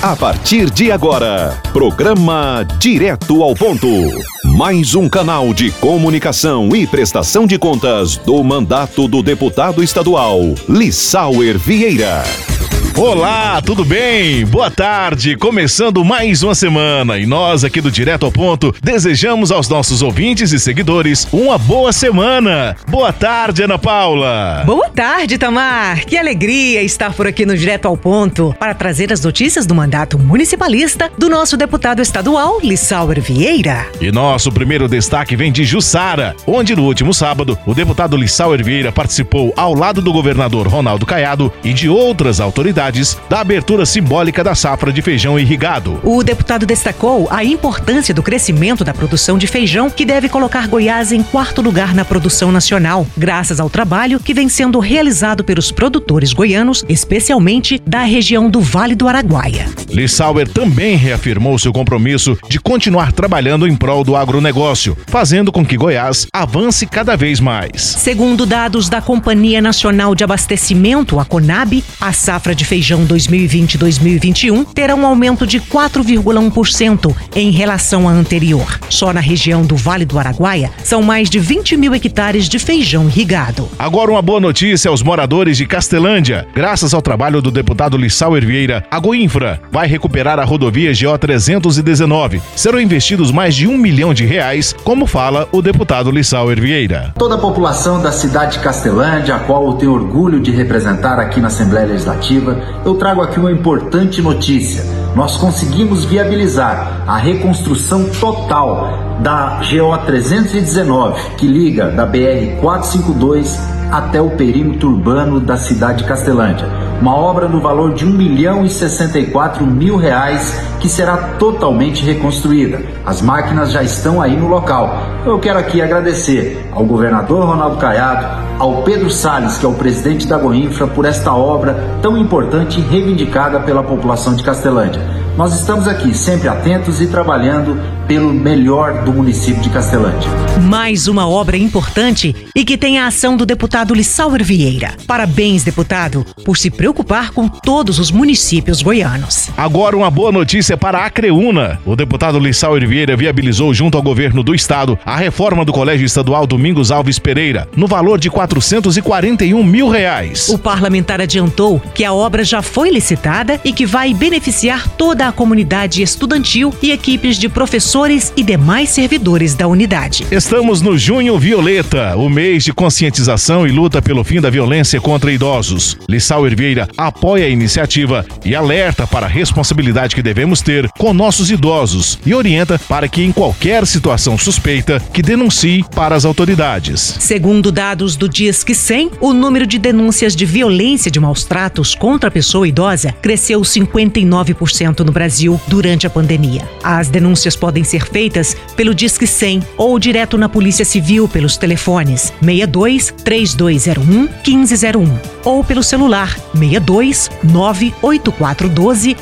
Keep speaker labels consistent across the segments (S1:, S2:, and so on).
S1: A partir de agora, programa Direto ao Ponto. Mais um canal de comunicação e prestação de contas do mandato do deputado estadual Lissauer Vieira.
S2: Olá, tudo bem? Boa tarde, começando mais uma semana e nós aqui do Direto ao Ponto desejamos aos nossos ouvintes e seguidores uma boa semana. Boa tarde, Ana Paula.
S3: Boa tarde, Tamar. Que alegria estar por aqui no Direto ao Ponto para trazer as notícias do mandato municipalista do nosso deputado estadual Lissauer Vieira.
S2: E nosso primeiro destaque vem de Jussara, onde no último sábado o deputado Lissauer Vieira participou ao lado do governador Ronaldo Caiado e de outras autoridades da abertura simbólica da safra de feijão irrigado.
S3: O deputado destacou a importância do crescimento da produção de feijão, que deve colocar Goiás em 4º lugar na produção nacional, graças ao trabalho que vem sendo realizado pelos produtores goianos, especialmente da região do Vale do Araguaia.
S2: Lissauer também reafirmou seu compromisso de continuar trabalhando em prol do agronegócio, fazendo com que Goiás avance cada vez mais.
S3: Segundo dados da Companhia Nacional de Abastecimento, a CONAB, a safra de feijão 2020-2021 terá um aumento de 4,1% em relação à anterior. Só na região do Vale do Araguaia são mais de 20 mil hectares de feijão irrigado.
S2: Agora uma boa notícia aos moradores de Castelândia. Graças ao trabalho do deputado Lissauer Vieira, a Goinfra vai recuperar a rodovia GO 319. Serão investidos mais de R$1 milhão, como fala o deputado Lissauer Vieira.
S4: Toda a população da cidade de Castelândia, a qual eu tenho orgulho de representar aqui na Assembleia Legislativa, eu trago aqui uma importante notícia. Nós conseguimos viabilizar a reconstrução total da GO 319, que liga da BR 452 até o perímetro urbano da cidade de Castelândia. Uma obra no valor de R$1.064.000 que será totalmente reconstruída. As máquinas já estão aí no local. Eu quero aqui agradecer ao governador Ronaldo Caiado, ao Pedro Salles, que é o presidente da Goinfra, por esta obra tão importante e reivindicada pela população de Castelândia. Nós estamos aqui sempre atentos e trabalhando pelo melhor do município de Castelândia.
S3: Mais uma obra importante e que tem a ação do deputado Lissauer Vieira. Parabéns, deputado, por se preocupar com todos os municípios goianos.
S2: Agora uma boa notícia para a Acreúna. O deputado Lissauer Vieira viabilizou junto ao governo do estado a reforma do Colégio Estadual Domingos Alves Pereira, no valor de R$441 mil.
S3: O parlamentar adiantou que a obra já foi licitada e que vai beneficiar toda a comunidade estudantil e equipes de professores e demais servidores da unidade.
S2: Estamos no Junho Violeta, o mês de conscientização e luta pelo fim da violência contra idosos. Lissauer Vieira apoia a iniciativa e alerta para a responsabilidade que devemos ter com nossos idosos e orienta para que em qualquer situação suspeita que denuncie para as autoridades.
S3: Segundo dados do Disque 100, o número de denúncias de violência de maus tratos contra a pessoa idosa cresceu 59% no Brasil durante a pandemia. As denúncias podem ser feitas pelo Disque 100 ou direto na Polícia Civil pelos telefones 62 3201 1501 ou pelo celular 62 98412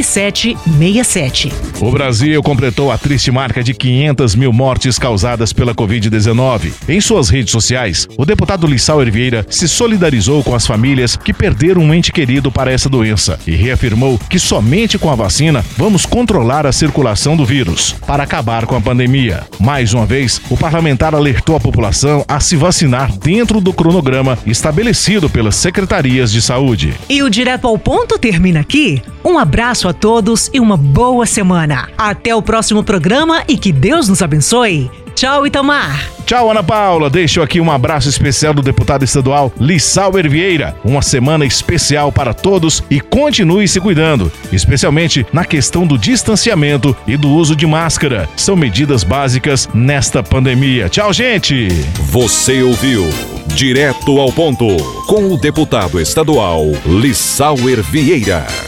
S3: 9767.
S2: O Brasil completou a triste marca de 500 mil mortes causadas pela Covid-19. Em suas redes sociais, o deputado Lissauer Vieira se solidarizou com as famílias que perderam um ente querido para essa doença e reafirmou que somente com a vacina vamos controlar a circulação do vírus para acabar com a pandemia. Mais uma vez, o parlamentar alertou a população a se vacinar dentro do cronograma estabelecido pelas secretarias de saúde.
S3: E o Direto ao Ponto termina aqui. Um abraço a todos e uma boa semana. Até o próximo programa e que Deus nos abençoe. Tchau, Itamar.
S2: Tchau, Ana Paula. Deixo aqui um abraço especial do deputado estadual Lissauer Vieira. Uma semana especial para todos e continue se cuidando, especialmente na questão do distanciamento e do uso de máscara. São medidas básicas nesta pandemia. Tchau, gente.
S1: Você ouviu Direto ao Ponto com o deputado estadual Lissauer Vieira.